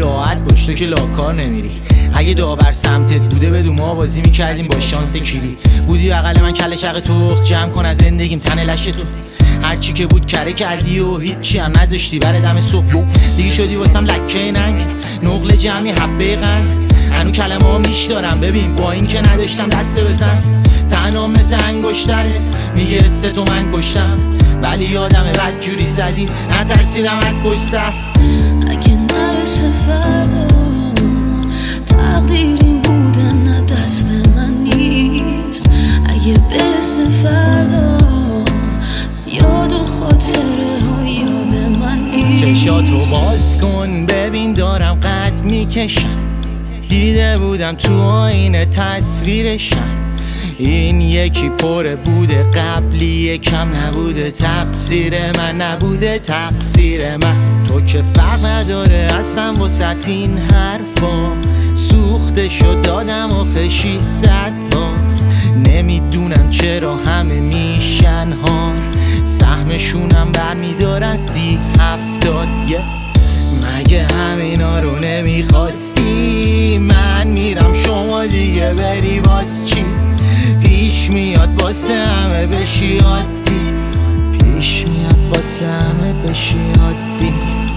راحت باش تو که لاکار نمیری. اگه داور سمتت بوده بدون ما بازی میکردیم با شانس کیری. بودی بغل من کله شق تخت جمع کن از زندگیم تن لشه تو. هرچی که بود کره کردی و هیچی هم نذاشتی بر دم صبح. دیگه شدی واسم لکه ننگ نقل جمعی حبه قند. هنو کلمه ها میش دارم ببین با این که نداشتم دسته بزن. تنام مثل انگشترت میگه است تو من کشتم. ولی یادم بد جوری زدی نترسیدم از پشت سر. اگه نرسه فردا تقدیر این بودن نه دست من نیست. اگه برسه فردا یاد و خاطره ها یاد من نیست. چشاتو باز کن ببین دارم قد میکشم. دیده بودم تو آینه تصویرشم. این یکی پر بوده قبلی کم نبوده. تقصیر من نبوده تقصیر من. تو که فرق نداره اصلا واسه این حرفا. سوخته شد دادم آخه 600 بار. نمیدونم چرا همه میشن هار. سهمشونم برمیدارن 30-70. مگه همینا رو نمیخواستی؟ من میرم شما دیگه بری باز چی؟ پیش میاد واسه همه بشی عادی. پیش میاد واسه همه بشی عادی.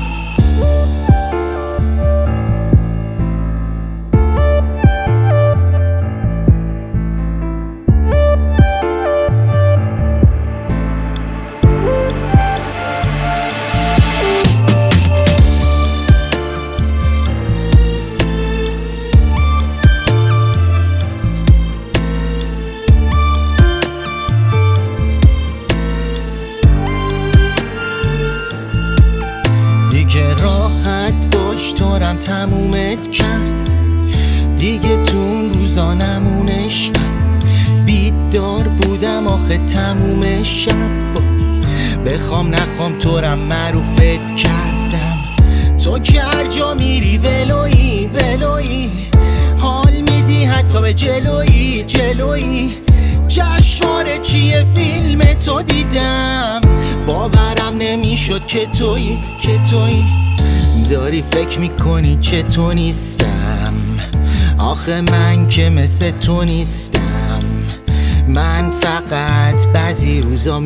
دیگه راحت باش تورم تمومت کرد. دیگه تو اون روزا نمونشم. بیدار بودم آخه تموم شب. بخوام نخوام تورم معروفت کردم. تو که هر جا میری ولویی ولویی. حال میدی حتی به جلویی جلویی. جشنواره چیه فیلم تو دیدم. باورم نمیشد که تویی که تویی. داری فکر میکنی که تو نیستم. آخه من که مثل تو نیستم. من فقط بعضی روزا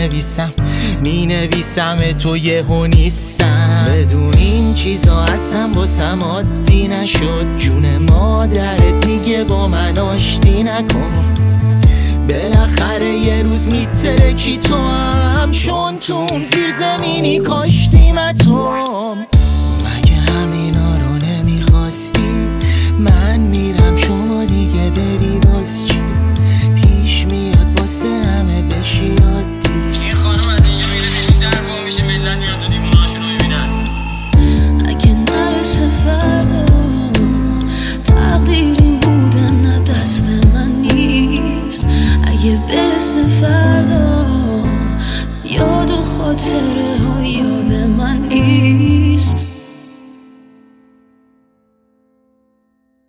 مینویسم تو یهو نیستم. بدون این چیزا اصلا واسم عادی نشد. جون مادرت دیگه با من آشتی نکن. بالاخره یه روز میترکی تو هم. چون تو اون زیر زمینی کاشتیم اتم. مگه همین